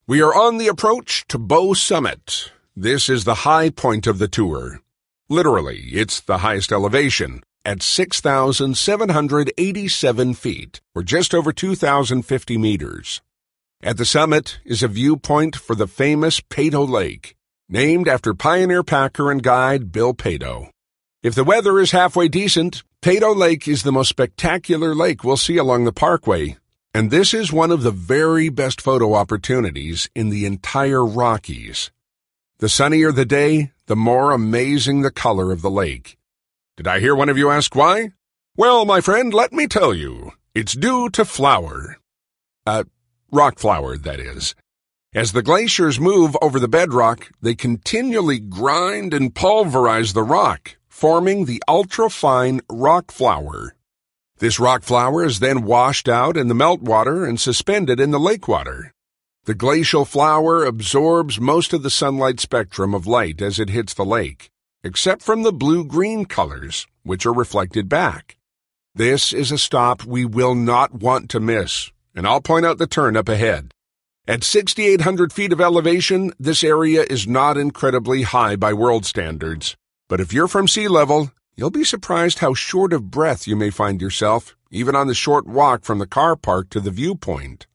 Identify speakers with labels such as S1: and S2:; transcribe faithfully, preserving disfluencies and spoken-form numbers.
S1: We are on the approach to Bow Summit. This is the high point of the tour. Literally, it's the highest elevation at six thousand seven hundred eighty-seven feet, or just over two thousand fifty meters. At the summit is a viewpoint for the famous Peyto Lake, named after pioneer packer and guide Bill Peyto. If the weather is halfway decent, Peyto Lake is the most spectacular lake we'll see along the parkway, and this is one of the very best photo opportunities in the entire Rockies. The sunnier the day, the more amazing the color of the lake. Did I hear one of you ask why? Well, my friend, let me tell you. It's due to flour. Uh, rock flour, that is. As the glaciers move over the bedrock, they continually grind and pulverize the rock, forming the ultra-fine rock flour. This rock flour is then washed out in the meltwater and suspended in the lake water. The glacial flour absorbs most of the sunlight spectrum of light as it hits the lake, except from the blue-green colors, which are reflected back. This is a stop we will not want to miss, and I'll point out the turn up ahead. At six thousand eight hundred feet of elevation, this area is not incredibly high by world standards, but if you're from sea level, you'll be surprised how short of breath you may find yourself, even on the short walk from the car park to the viewpoint.